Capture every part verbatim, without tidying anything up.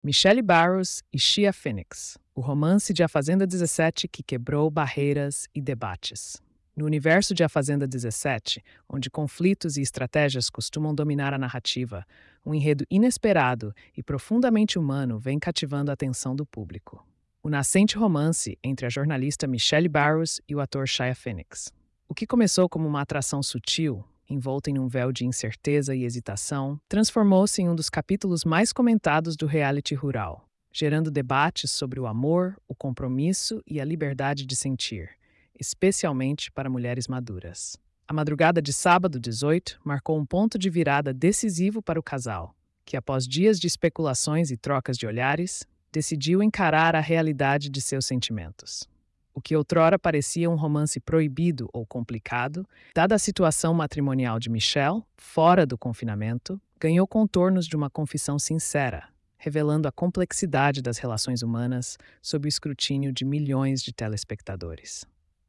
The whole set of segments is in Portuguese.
Michelle Barros e Shia Phoenix, o romance de A Fazenda dezessete que quebrou barreiras e debates. No universo de A Fazenda dezessete, onde conflitos e estratégias costumam dominar a narrativa, um enredo inesperado e profundamente humano vem cativando a atenção do público. O nascente romance entre a jornalista Michelle Barros e o ator Shia Phoenix. O que começou como uma atração sutil, envolta em um véu de incerteza e hesitação, transformou-se em um dos capítulos mais comentados do reality rural, gerando debates sobre o amor, o compromisso e a liberdade de sentir, especialmente para mulheres maduras. A madrugada de sábado dezoito marcou um ponto de virada decisivo para o casal, que após dias de especulações e trocas de olhares, decidiu encarar a realidade de seus sentimentos. O que outrora parecia um romance proibido ou complicado, dada a situação matrimonial de Michelle, fora do confinamento, ganhou contornos de uma confissão sincera, revelando a complexidade das relações humanas sob o escrutínio de milhões de telespectadores.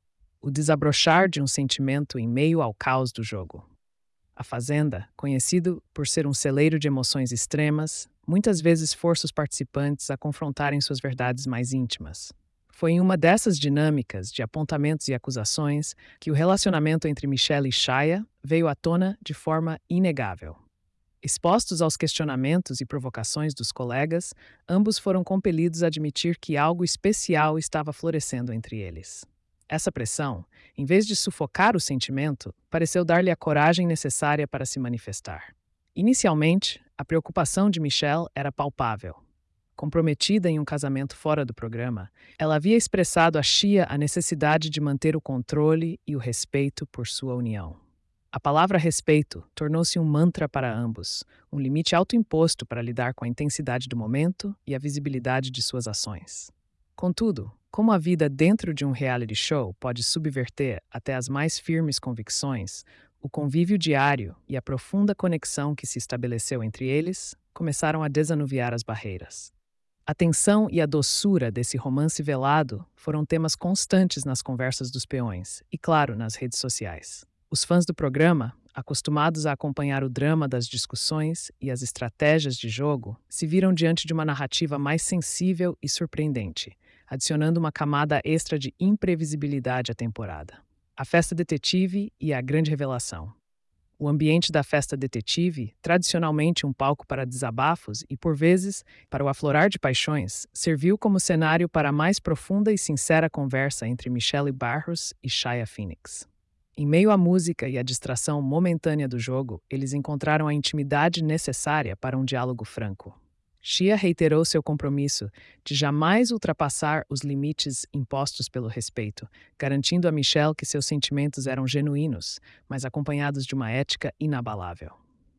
O desabrochar de um sentimento em meio ao caos do jogo. A Fazenda, conhecido por ser um celeiro de emoções extremas, muitas vezes força os participantes a confrontarem suas verdades mais íntimas. Foi em uma dessas dinâmicas de apontamentos e acusações que o relacionamento entre Michelle e Shia veio à tona de forma inegável. Expostos aos questionamentos e provocações dos colegas, ambos foram compelidos a admitir que algo especial estava florescendo entre eles. Essa pressão, em vez de sufocar o sentimento, pareceu dar-lhe a coragem necessária para se manifestar. Inicialmente, a preocupação de Michelle era palpável. Comprometida em um casamento fora do programa, ela havia expressado a Shia a necessidade de manter o controle e o respeito por sua união. A palavra respeito tornou-se um mantra para ambos, um limite autoimposto para lidar com a intensidade do momento e a visibilidade de suas ações. Contudo, como a vida dentro de um reality show pode subverter até as mais firmes convicções, o convívio diário e a profunda conexão que se estabeleceu entre eles começaram a desanuviar as barreiras. A tensão e a doçura desse romance velado foram temas constantes nas conversas dos peões e, claro, nas redes sociais. Os fãs do programa, acostumados a acompanhar o drama das discussões e as estratégias de jogo, se viram diante de uma narrativa mais sensível e surpreendente, adicionando uma camada extra de imprevisibilidade à temporada. A festa detetive e a grande revelação. O ambiente da festa detetive, tradicionalmente um palco para desabafos e, por vezes, para o aflorar de paixões, serviu como cenário para a mais profunda e sincera conversa entre Michelle Barros e Shia Phoenix. Em meio à música e à distração momentânea do jogo, eles encontraram a intimidade necessária para um diálogo franco. Shia reiterou seu compromisso de jamais ultrapassar os limites impostos pelo respeito, garantindo a Michelle que seus sentimentos eram genuínos, mas acompanhados de uma ética inabalável.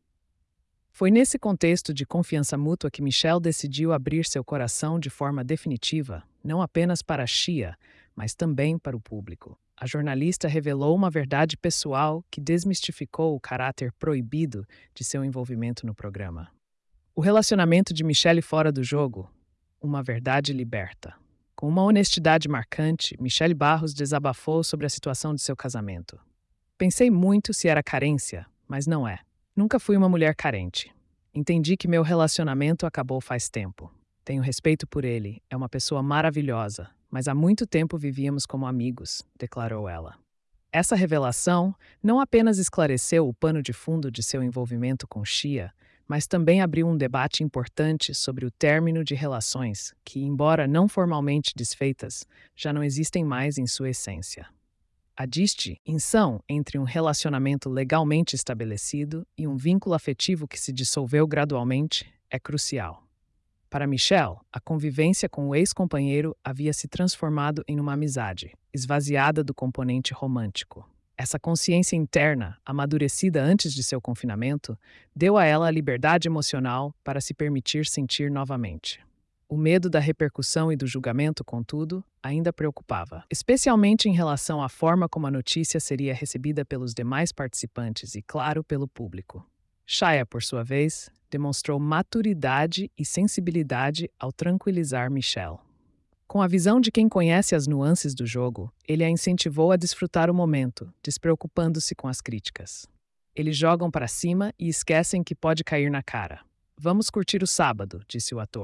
Foi nesse contexto de confiança mútua que Michelle decidiu abrir seu coração de forma definitiva, não apenas para Shia, mas também para o público. A jornalista revelou uma verdade pessoal que desmistificou o caráter proibido de seu envolvimento no programa. O relacionamento de Michelle fora do jogo, uma verdade liberta. Com uma honestidade marcante, Michelle Barros desabafou sobre a situação de seu casamento. Pensei muito se era carência, mas não é. Nunca fui uma mulher carente. Entendi que meu relacionamento acabou faz tempo. Tenho respeito por ele, é uma pessoa maravilhosa, mas há muito tempo vivíamos como amigos, declarou ela. Essa revelação não apenas esclareceu o pano de fundo de seu envolvimento com Shia, mas também abriu um debate importante sobre o término de relações que, embora não formalmente desfeitas, já não existem mais em sua essência. A distinção entre um relacionamento legalmente estabelecido e um vínculo afetivo que se dissolveu gradualmente é crucial. Para Michelle, a convivência com o ex-companheiro havia se transformado em uma amizade, esvaziada do componente romântico. Essa consciência interna, amadurecida antes de seu confinamento, deu a ela a liberdade emocional para se permitir sentir novamente. O medo da repercussão e do julgamento, contudo, ainda preocupava, especialmente em relação à forma como a notícia seria recebida pelos demais participantes e, claro, pelo público. Shia, por sua vez, demonstrou maturidade e sensibilidade ao tranquilizar Michelle. Com a visão de quem conhece as nuances do jogo, ele a incentivou a desfrutar o momento, despreocupando-se com as críticas. Eles jogam para cima e esquecem que pode cair na cara. Vamos curtir o sábado, disse o ator.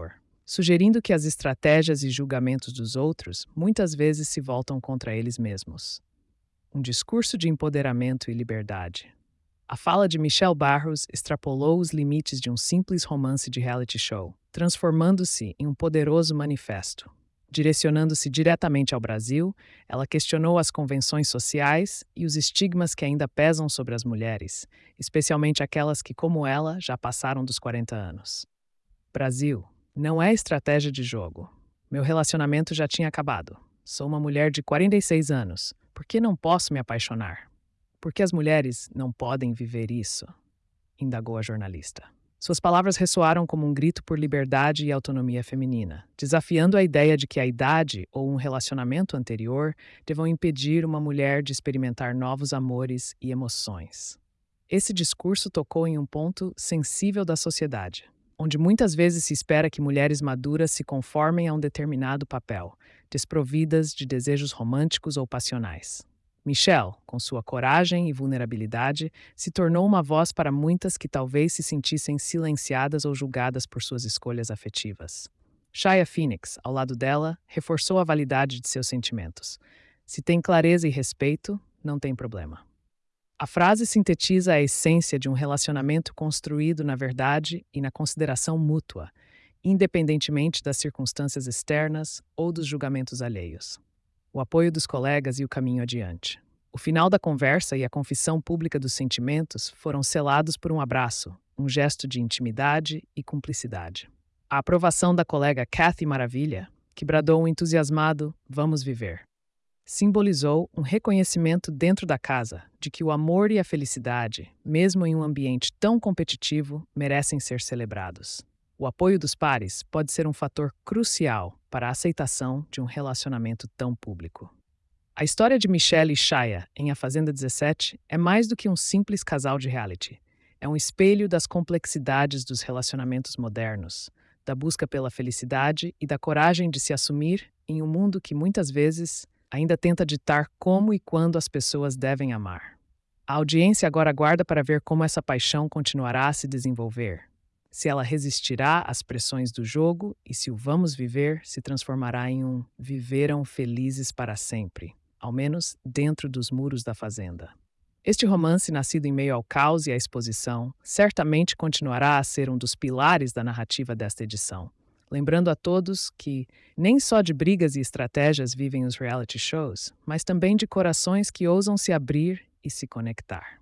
sugerindo que as estratégias e julgamentos dos outros muitas vezes se voltam contra eles mesmos. Um discurso de empoderamento e liberdade. A fala de Michelle Barros extrapolou os limites de um simples romance de reality show, transformando-se em um poderoso manifesto. Direcionando-se diretamente ao Brasil, ela questionou as convenções sociais e os estigmas que ainda pesam sobre as mulheres, especialmente aquelas que, como ela, já passaram dos quarenta anos. Brasil, não é estratégia de jogo. Meu relacionamento já tinha acabado. Sou uma mulher de quarenta e seis anos. Por que não posso me apaixonar? Por que as mulheres não podem viver isso? Indagou a jornalista. Suas palavras ressoaram como um grito por liberdade e autonomia feminina, desafiando a ideia de que a idade ou um relacionamento anterior devam impedir uma mulher de experimentar novos amores e emoções. Esse discurso tocou em um ponto sensível da sociedade, onde muitas vezes se espera que mulheres maduras se conformem a um determinado papel, desprovidas de desejos românticos ou passionais. Michelle, com sua coragem e vulnerabilidade, se tornou uma voz para muitas que talvez se sentissem silenciadas ou julgadas por suas escolhas afetivas. Shaya Phoenix, ao lado dela, reforçou a validade de seus sentimentos. Se tem clareza e respeito, não tem problema. A frase sintetiza a essência de um relacionamento construído na verdade e na consideração mútua, independentemente das circunstâncias externas ou dos julgamentos alheios. O apoio dos colegas e o caminho adiante. O final da conversa e a confissão pública dos sentimentos foram selados por um abraço, um gesto de intimidade e cumplicidade. A aprovação da colega Kathy Maravilha, que bradou um entusiasmado "Vamos viver", simbolizou um reconhecimento dentro da casa de que o amor e a felicidade, mesmo em um ambiente tão competitivo, merecem ser celebrados. O apoio dos pares pode ser um fator crucial para a aceitação de um relacionamento tão público. A história de Michelle e Shaya em A Fazenda dezessete é mais do que um simples casal de reality. É um espelho das complexidades dos relacionamentos modernos, da busca pela felicidade e da coragem de se assumir em um mundo que muitas vezes ainda tenta ditar como e quando as pessoas devem amar. A audiência agora aguarda para ver como essa paixão continuará a se desenvolver, se ela resistirá às pressões do jogo e se o vamos viver se transformará em um viveram felizes para sempre, ao menos dentro dos muros da fazenda. Este romance, nascido em meio ao caos e à exposição, certamente continuará a ser um dos pilares da narrativa desta edição, lembrando a todos que nem só de brigas e estratégias vivem os reality shows, mas também de corações que ousam se abrir e se conectar.